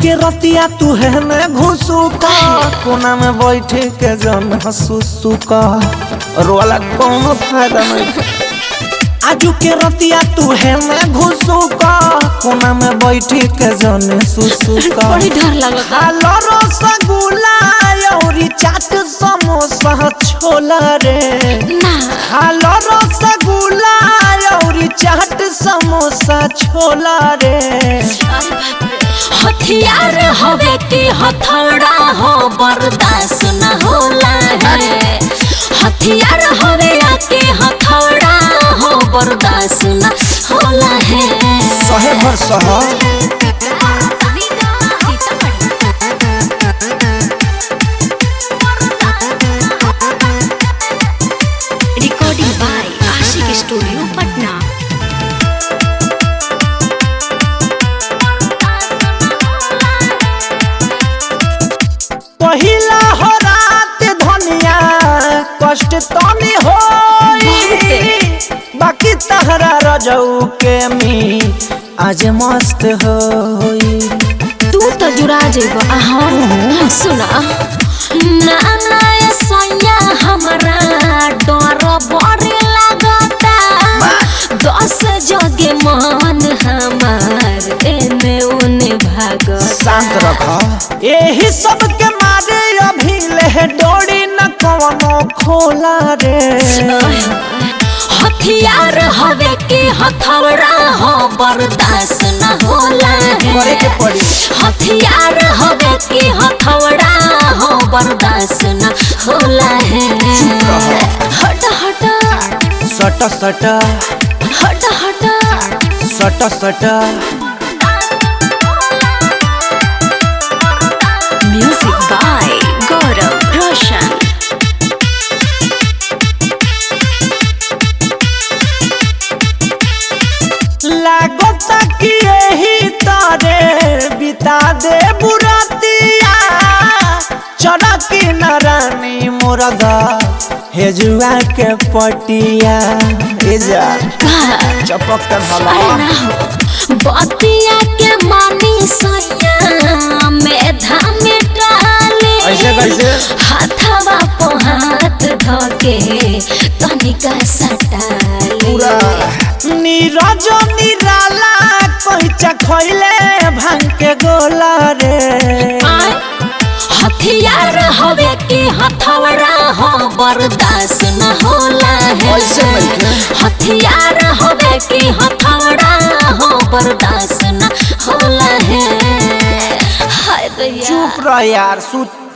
के रतिया तू है न घुसू का कोना में बैठे के जन हंसू का रोला कोनो फायदा नहीं। आजू के रतिया तू है न घुसू का कोना में बैठे के जन सुसु का बड़ी डर लगता। हालो रसगुल्ला औरी चाट समोसा छोला रे ना हालो रसगुल्ला औरी चाट समोसा छोला रे। हथियार हवे के हथौड़ा हो बर्दाश्त न होला है। हथियार हवे के हथौड़ा हो बर्दाश्त न होला है। सहे भर सहा recording by Ashiq studio Patna. पहिला हो रात धनिया कष्ट तनी हो बाकी तहरा रजऊ के मी आज मस्त होई। तू तो जुड़ा जेबो हम सुना ना ना सैया हमरा डर बड़े लगता। 10 जगे मन हमार एने ओने भाग। शांत रखा यही सब के मारे अभी ले डोरी न कवनो खोला रे। हथियार हवे के हथौड़ा हो बर्दाश्त न होला करे के पड़ी। हथियार हवे के हथौड़ा हो बर्दाश्त न होला है। हट हट सट सट हट हट सट सट म्यूजिक बाय गौरव रोशन। लागता कि यही तारे बिता दे बुरातिया चरकी न रानी मुर्गा हेजुआ के पटिया एजा चपक कर हला बतिया के मानी सैया मेधा में डाले। ऐसे कैसे हाथवा पे हाथ धके तनिका सटाले। पूरा नीरज निराला कहिचा खइले भांग के गोला रे। हथियार हवे के हथौड़ा हो बर्दाश्त न होला है। हथियार हवे के हथौड़ा हो बर्दाश्त न होला है। हाय दैया चुप रह यार सुत